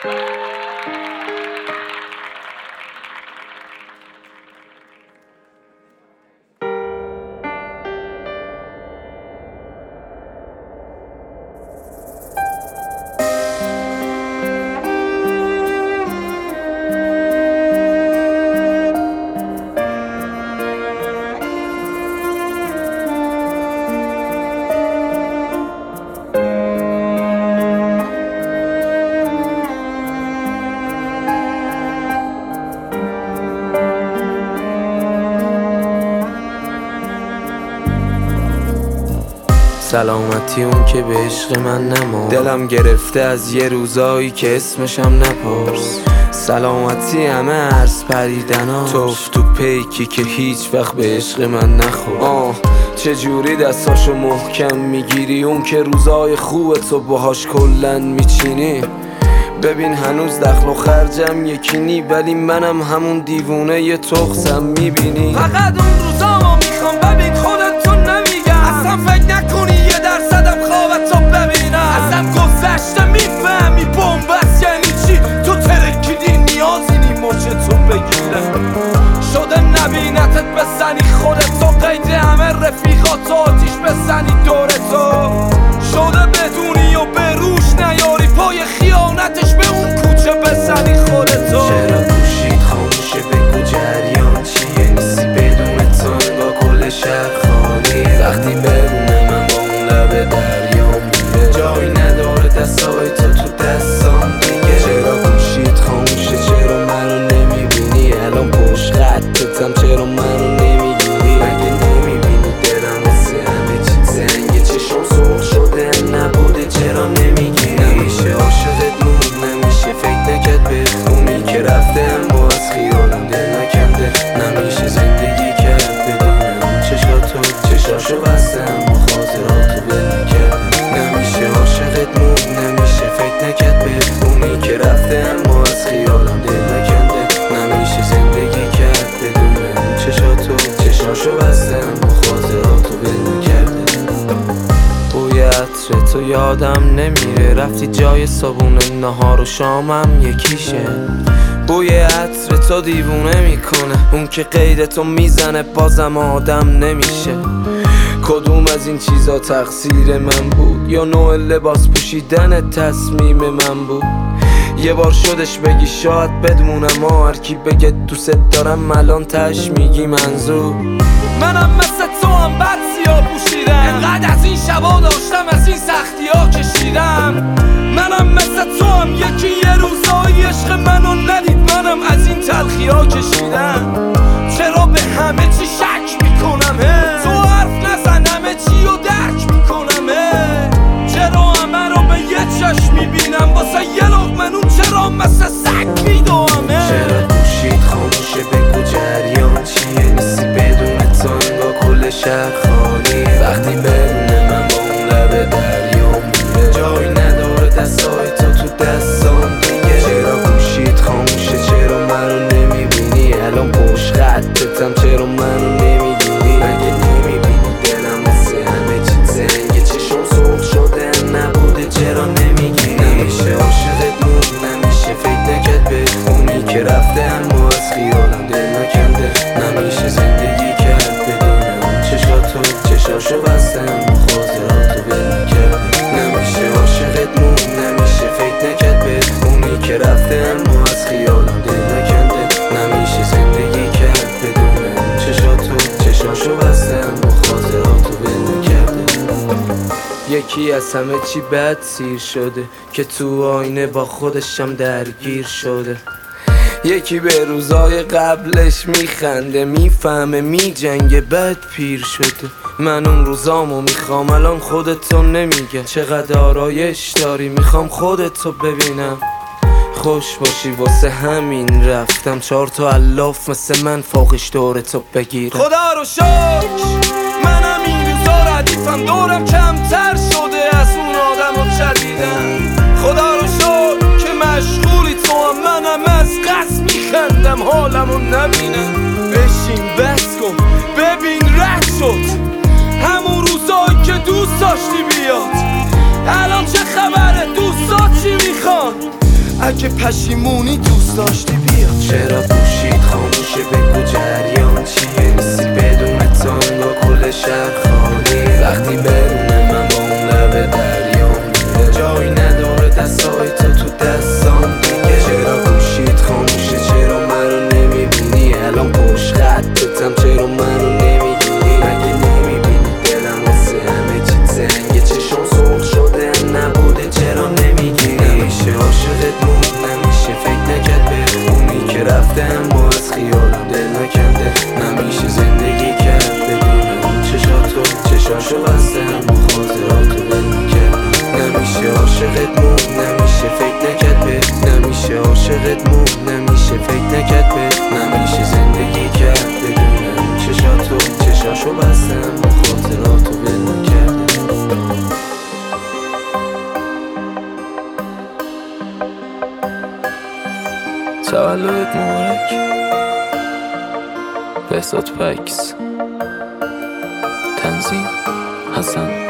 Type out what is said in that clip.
سلامتی اون که به عشق من نما، دلم گرفته از یه روزایی که اسمشم نپرس. سلامتی همه عرض پریدنا، توف تو پیکی که هیچ وقت به عشق من نخور. چجوری دستاشو محکم میگیری، اون که روزای خوب تو باهاش کلن میچینی. ببین هنوز دخل و خرجم یکی نی، ولی منم همون دیوونه یه تخصم میبینی. فقط اون روزامو میخوام ببین خودتو نمیگم، اصلا فکر نکنی یه درصدم خوابتو ببینم. ازم گذشته میفهمی بومبست یعنی چی، تو ترکیدی نیازی نی مچتو بگیرم. شده نبینتت بزنی خودتو، قید همه رفیقاتو آتیش بزنی دورتو. شده بدونی و به روش نیاری، پای خیانتش به اون کوچه بزنی خودتو. چرا گوشید خاموشه بگو جریان چیه، نیستی بدون تو انگار کل شهر خالی. وقتی بدونه من با اون لبه دریا میره، جایی نداره دستای تو دستام دیگه. چرا گوشید خاموشه، چرا منو نمیبینی، الان پشت خطتم چرا منو نمیگیری. مگه نمیبینی دلم واسه همه چی زنگه، چشم سرخ شده نبوده چرا نمیگیری. نمیشه عاشقت موند، نمیشه فکر نکرد بخونی که رفته اما از خیالم دل نکنده. نمیشه زندگی کرد بدون اون چشاتو، چشاشو بستم و خاطراتو بل نکردم. نمیشه عاشقت موند، نمیشه فکر نکرد بخونی که رفته اما از خیالم دل نکنده. نمیشه زندگی کرد بدون اون چشاتو، چشاشو بستم و خاطراتو بل نکردم. بوی عطر تو یادم نمیره، رفتی جای صبونه نهار و شامم یکیشه. بوی عطر تو دیوونه میکنه، اون که قید تو میزنه بازم آدم نمیشه. کدوم از این چیزا تقصیر من بود، یا نوع لباس پوشیدن تصمیم من بود؟ یه بار شدش بگی شاید بدمونم، هر کی بگه دوست دارم الان تش میگی منظور. منم مثل تو هم بد سیاه پوشیدم، انقدر از این شبا داشتم از این سختی ها کشیدم. منم مثل تو هم یکی یه روزایی عشق منو ندید، منم از این تلخی ها کشیدم. چرا به همه چی شک میکنم، تو حرف نزن همه چی رو درک میکنم. چرا همه رو به یه چشم میبینم، واسه یه لقمه نون چرا مثل سگ میدوامه. چرا گوشید خاموشه بگو جریان چیه، نیستی بدون تو انگار کل شهر خالی. وقتی بدونه من با اون لبه دریا میره، جایی نداره دستای تو دستام دیگه. چرا گوشید خاموشه، چرا منو نمیبینی، الان پشت خطتم چرا منو نمیگیری. مگه نمیبینی دلم واسه همه چی زنگه، چشم سرخ شده نبوده چرا نمیگیری. نمیشه عاشقت موند، نمیشه فکر نکرد بخونی که رفته اما از خیالم دل نکنده. نمیشه زندگی کرد بدون اون چشاتو، چشاشو بستم و خاطراتو بل نکرده. نمیشه عاشقت موند، نمیشه فکر نکرد بخونی که رفته اما از خیالم دل نکنده. نمیشه زندگی کرد بدون اون چشاتو، چشاشو بستم و خاطراتو بل نکرده. یکی از همه چی بد سیر شده، که تو آینه با خودشم درگیر شده. یکی به روزای قبلش میخنده، میفهمه میجنگه بد پیر شده. من اون روزامو میخوام الان خودتو نمیگه، چقدر آرایش داری میخوام خودتو ببینم. خوش باشی واسه همین رفتم، 4 تا الاف مثل من فوقش دورتو بگیرم. خدا رو شکر منم این روزا ردیفم، دورم کمتر شده از اون آدم جدیدم. خدا رو شکر که مشغولی تو هم، منم از قصد میخندم حالمو نبینم. بشین بس کن ببین رد شد همون روزایی که دوست داشتی بیاد. الان چه خبره دوستا چی میخوان، اگه پشیمونی دوست داشتی بیا. چرا گوشید خاموشه بگو جریان چیه؟ نیستی بدون تو انگار کل شهر خالی. وقتی بدون من با اون لب دریا میره جایی نداره دستای تو دستان دیگه. چرا گوشید خاموشه چرا منو نمیبینی؟ الان پشت خطتم چرا منو نمیگیری؟ مگه نمیبینی دلم واسه همه چی تنگه؟ چشم سرخ شده نبوده چرا نمیگیری؟ نمیشه عاشقت موند نمیشه فکر نکرد بخونی که رفته اما از خیالم دل نکنده. نمیشه زندگی کرد بدون اون چشاتو چشاشو بسته اما خاطراتو دل نکرد. نمیشه عاشقت موند نمیشه فکر نکرد به نمیشه عاشقت موند نمیشه فکر نکرد به نمیشه زندگی کرد بدون اون چشاتو چشاشو بسته اما خاطراتو دل نکرد. تولدت مبارک بهزاد پکس. تنظیم حسن